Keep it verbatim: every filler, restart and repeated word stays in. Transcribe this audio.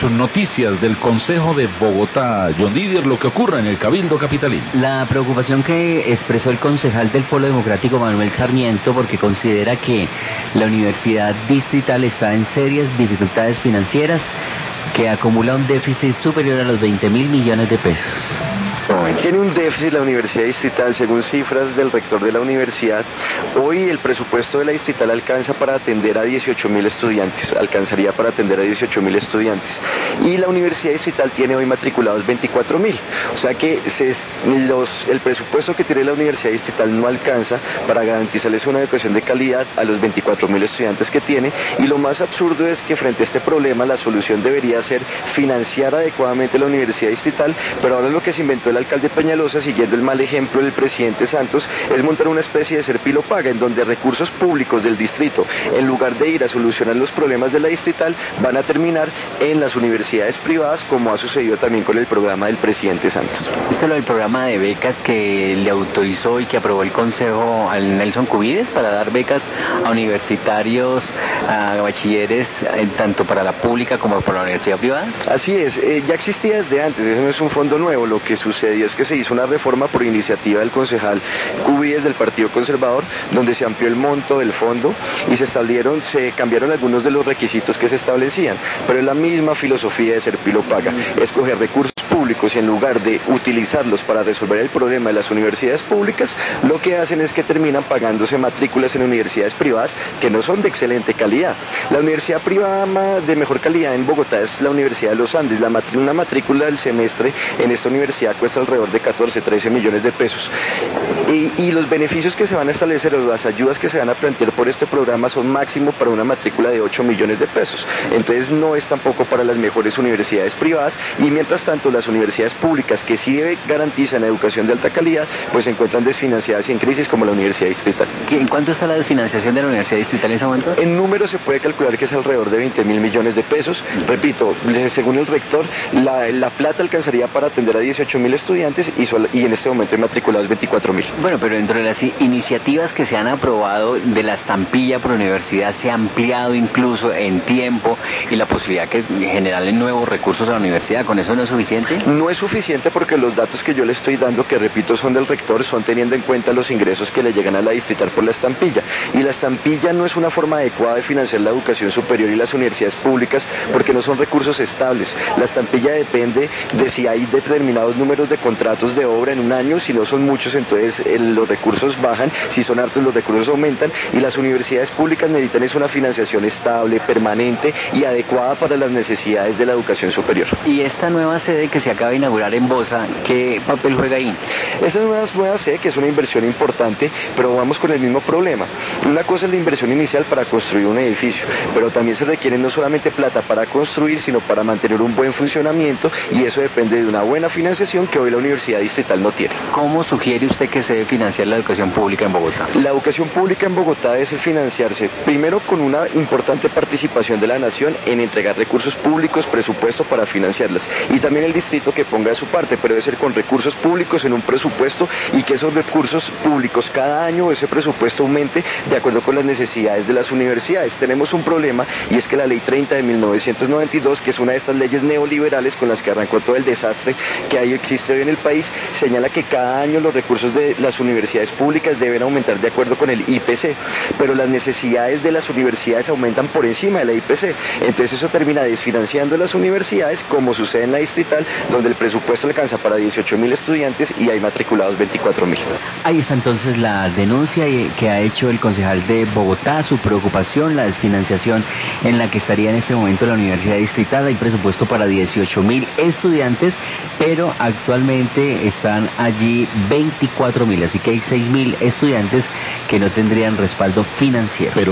ocho, noticias del Consejo de Bogotá. John Didier, lo que ocurre en el Cabildo Capitalino. La preocupación que expresó el concejal del Polo Democrático, Manuel Sarmiento, porque considera que la Universidad Distrital está en serias dificultades financieras, que acumula un déficit superior a los veinte mil millones de pesos. Tiene un déficit la Universidad Distrital, según cifras del rector de la universidad. Hoy el presupuesto de la Distrital alcanza para atender a dieciocho mil estudiantes, alcanzaría para atender a dieciocho mil estudiantes. Y la Universidad Distrital tiene hoy matriculados veinticuatro mil. O sea que se, los, el presupuesto que tiene la Universidad Distrital no alcanza para garantizarles una educación de calidad a los veinticuatro mil estudiantes que tiene. Y lo más absurdo es que frente a este problema la solución debería ser financiar adecuadamente la Universidad Distrital, pero ahora lo que se inventó el alcalde Peñalosa, siguiendo el mal ejemplo del presidente Santos, es montar una especie de Serpilo Paga, en donde recursos públicos del distrito, en lugar de ir a solucionar los problemas de la Distrital, van a terminar en las universidades privadas, como ha sucedido también con el programa del presidente Santos. Esto es lo del programa de becas que le autorizó y que aprobó el Consejo al Nelson Cubides para dar becas a universitarios, a bachilleres, tanto para la pública como para la universidad privada. Así es, eh, ya existía desde antes, eso no es un fondo nuevo. Lo que sucedió es que se hizo una reforma por iniciativa del concejal Cubides del Partido Conservador, donde se amplió el monto del fondo y se establecieron, se cambiaron algunos de los requisitos que se establecían, pero es la misma filosofía de Serpilo Paga, escoger recursos públicos y en lugar de utilizarlos para resolver el problema de las universidades públicas, lo que hacen es que terminan pagándose matrículas en universidades privadas que no son de excelente calidad. La universidad privada de mejor calidad en Bogotá es la Universidad de los Andes. La matr- una matrícula del semestre en esta universidad cuesta alrededor de catorce, trece millones de pesos. Y, y los beneficios que se van a establecer, o las ayudas que se van a plantear por este programa, son máximo para una matrícula de ocho millones de pesos. Entonces no es tampoco para las mejores universidades privadas, y mientras tanto las universidades públicas que sí garantizan educación de alta calidad, pues se encuentran desfinanciadas y en crisis, como la Universidad Distrital. ¿En cuánto está la desfinanciación de la Universidad Distrital en ese momento? En números se puede calcular que es alrededor de veinte mil millones de pesos. Repito, según el rector, la, la plata alcanzaría para atender a dieciocho mil estudiantes y, sol, y en este momento hay matriculados veinticuatro mil. Bueno, pero dentro de las iniciativas que se han aprobado de la estampilla por universidad, se ha ampliado incluso en tiempo y la posibilidad que generarle nuevos recursos a la universidad. ¿Con eso no es suficiente? No es suficiente, porque los datos que yo le estoy dando, que repito son del rector, son teniendo en cuenta los ingresos que le llegan a la Distrital por la estampilla. Y la estampilla no es una forma adecuada de financiar la educación superior y las universidades públicas, porque no son recursos estables. La estampilla depende de si hay determinados números de contratos de obra en un año. Si no son muchos, entonces eh, los recursos bajan. Si son hartos, los recursos aumentan. Y las universidades públicas necesitan es una financiación estable, permanente y adecuada para las necesidades de la educación superior. ¿Y esta nueva sede que se acaba de inaugurar en Bosa, qué papel juega ahí? Esta nueva, nueva sede, que es una inversión importante, pero vamos con el mismo problema. Una cosa es la inversión inicial para construir un edificio, pero también se requiere no solamente plata para construir, sino para mantener un buen funcionamiento, y eso depende de una buena financiación que hoy la Universidad Distrital no tiene. ¿Cómo sugiere usted que se debe financiar la educación pública en Bogotá? La educación pública en Bogotá debe financiarse primero con una importante participación de la nación en entregar recursos públicos, presupuesto para financiarlas, y también el distrito que ponga de su parte, pero debe ser con recursos públicos en un presupuesto, y que esos recursos públicos cada año, ese presupuesto aumente de acuerdo con las necesidades de las universidades. Tenemos un problema, y es que la ley treinta de mil novecientos noventa y dos, que es una de estas leyes neoliberales con las que arrancó todo el desastre que ahí existe hoy en el país, señala que cada año los recursos de las universidades públicas deben aumentar de acuerdo con el I P C, pero las necesidades de las universidades aumentan por encima de la I P C. Entonces eso termina desfinanciando las universidades, como sucede en la Distrital, donde el presupuesto alcanza para dieciocho mil estudiantes y hay matriculados veinticuatro mil. Ahí está entonces la denuncia que ha hecho el concejal de Bogotá, su preocupación, la desfinanciación en la que estaría en este momento la Universidad Distrital. Hay presupuesto para dieciocho mil estudiantes, pero actualmente están allí veinticuatro mil, así que hay seis mil estudiantes que no tendrían respaldo financiero. Pero